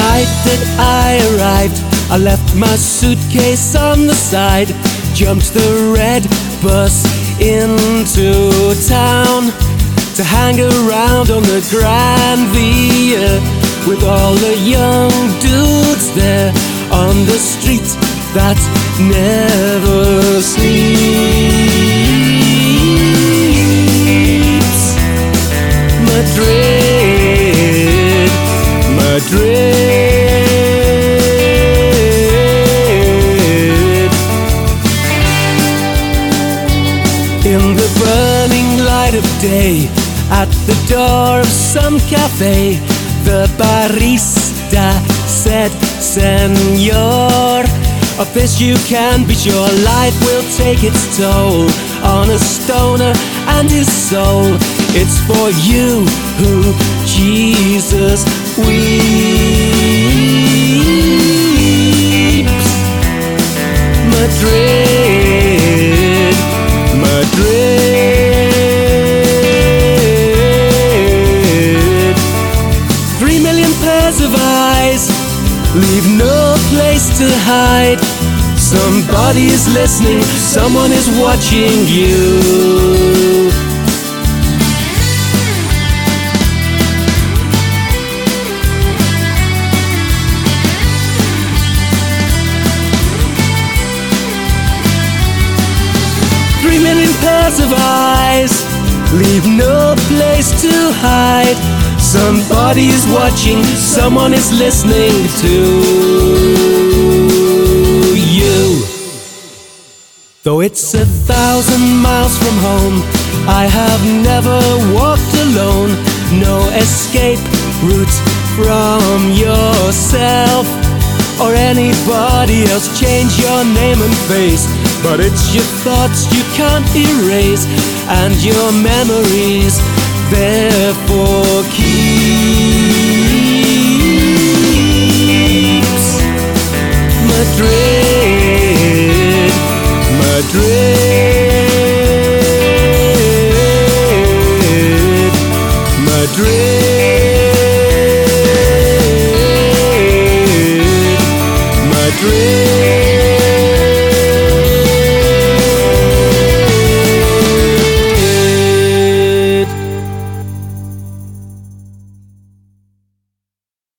night that I arrived, I left my suitcase on the side, jumped the red bus into town to hang around on the Grand Via with all the young dudes there on the street that never sleeps. Madrid, Madrid. In the burning light of day, at the door of some cafe, the barista said, "Senor, of this you can be sure, life will take its toll on a stoner and his soul. It's for you who Jesus weeps." Madrid, Madrid. 3 million pairs of eyes leave no place to hide. Somebody is listening, someone is watching you. 3 million pairs of eyes leave no place to hide. Somebody is watching, someone is listening to you. Though it's 1,000 miles from home, I have never walked alone. No escape route from yourself or anybody else. Change your name and face, but it's your thoughts you can't erase, and your memories therefore keeps. Madrid, Madrid, Madrid, Madrid.